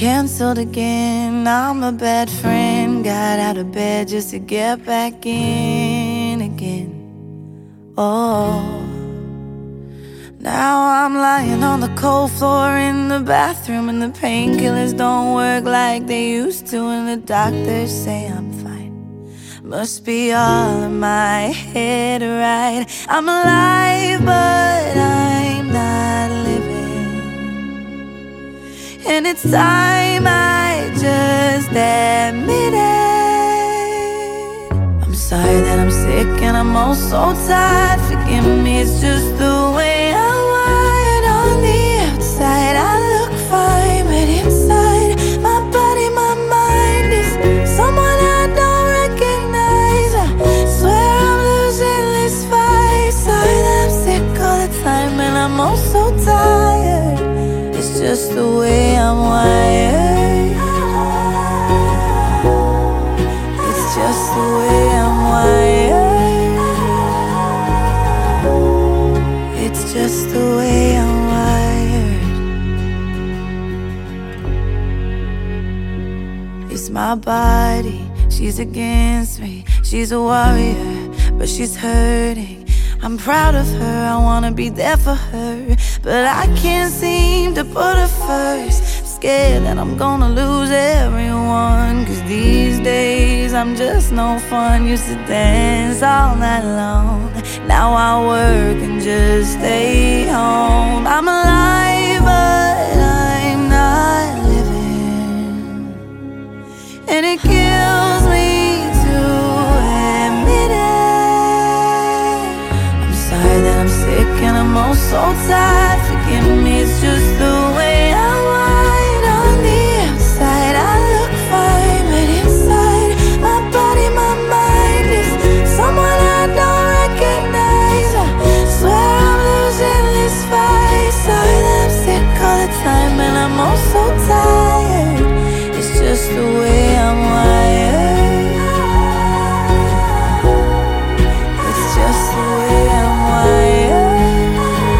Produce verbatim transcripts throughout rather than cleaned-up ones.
canceled again. I'm a bad friend. Got out of bed just to get back in again. Oh, now I'm lying on the cold floor in the bathroom, and the painkillers don't work like they used to, and the doctors say I'm fine. Must be all in my head, right? I'm alive, but I'm not living, and it's time I just admit it. I'm sorry that I'm sick and I'm all so tired. Forgive me, it's just the way I'm wired. On the outside I look fine, but inside my body, my mind is someone I don't recognize. I swear I'm losing this fight. Sorry that I'm sick all the time and I'm all so tired. It's just the way I'm wired. It's just the way I'm wired. It's just the way I'm wired. It's my body, she's against me. She's a warrior, but she's hurting. I'm proud of her, I wanna be there for her, but I can't seem to put her first. Scared that I'm gonna lose everyone, cause these days I'm just no fun. Used to dance all night long, now I work and just stay home. I'm alive, but I'm not living, and it kills me to admit it. I'm sorry that I'm sick and I'm all so tired. Forgive me, it's just the way I wired. On the outside I look fine, but inside my body, my mind is someone I don't recognize. I swear I'm losing this fight. Sorry that I'm sick all the time and I'm all so tired. It's just the way I'm wired. It's just the way I'm wired.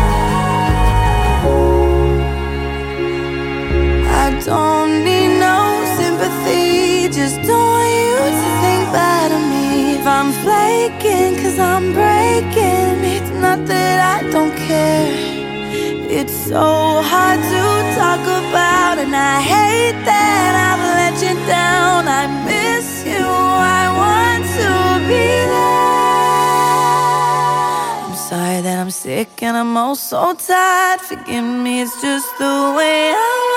I don't need no sympathy, just don't want you to think bad of me. If I'm flaking cause I'm breaking, it's not that I don't care. It's so hard to talk about, and I hate that I've let you down. I miss you, I want to be there. I'm sorry that I'm sick and I'm all so tired. Forgive me, it's just the way I